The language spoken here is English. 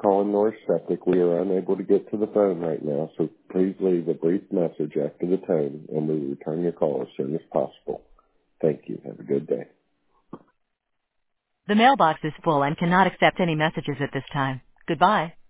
calling North Septic. We are unable to get to the phone right now, so please leave a brief message after the tone, and we will return your call as soon as possible. Thank you. Have a good day. The mailbox is full and cannot accept any messages at this time. Goodbye.